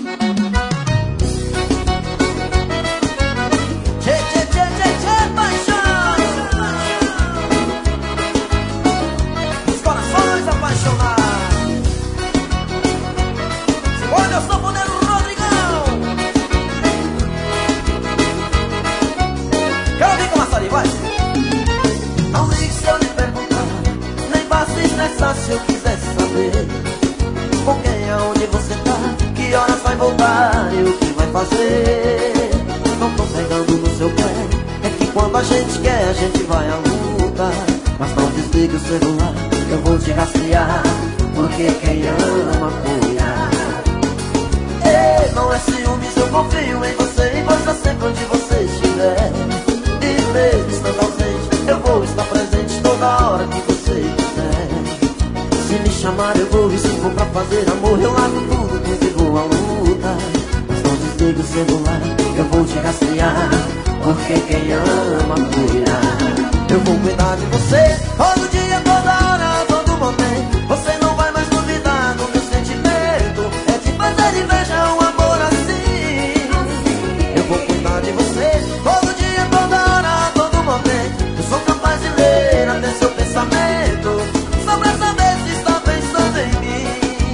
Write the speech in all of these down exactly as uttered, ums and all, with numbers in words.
Se eu quisesse saber com quem, aonde você tá, que horas vai voltar e o que vai fazer. Não tô pegando no seu pé, é que quando a gente quer a gente vai à luta. Mas não desligue o celular, eu vou te rastrear, porque quem ama cuida. Ei, não é ciúmes, eu confio em você e vou estar sempre onde você estiver. E mesmo estando ausente, eu vou estar presente toda hora que você quiser. Se me chamar eu vou, e se for pra fazer amor eu largo tudo, tudo e vou à luta. Mas não desligue o celular, eu vou te rastrear, porque quem ama cuida. Eu vou cuidar de você, todo dia, toda hora, todo momento. Você não vai mais duvidar do meu sentimento, é de fazer inveja um amor assim. Eu vou cuidar de você, todo dia, toda hora, todo momento. Eu sou capaz de ler até seu pensamento, só pra saber se está pensando em mim.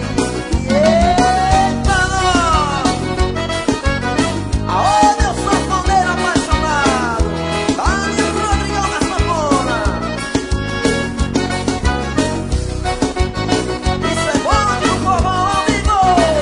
Eita, aô, meu sanfoneiro apaixonado, Dali o Rodrigão da sanfona. Isso é bom de um forró ao vivo.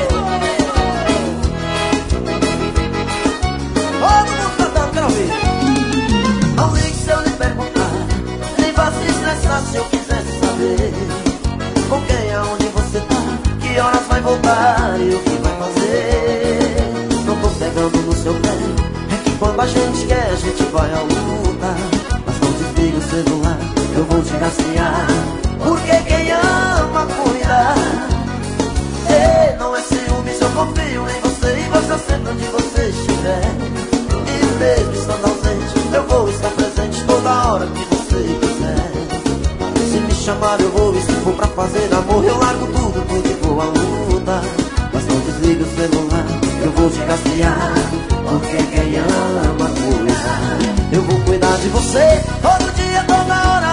Todo mundo cantando, quero ouvir. Não ligue se eu lhe perguntar, nem vá se estressar se eu quisesse saber com quem, aonde você tá, que horas vai voltar e o que vai fazer. Não tô pegando no seu pé, é que quando a gente quer a gente vai à luta. Mas não desliga o celular, eu vou te rastrear, porque quem ama cuida. Ei, não é ciúmes, eu confio em você e vou estar sempre onde você estiver. E mesmo estando ausente, eu vou estar presente toda hora que você quiser. Se me chamar eu vou, e se for pra fazer amor eu largo tudo, tudo e vou à luta. Mas não desliga o celular, eu vou te rastrear, porque quem ama cuida. Eu vou cuidar de você, todo dia, toda hora,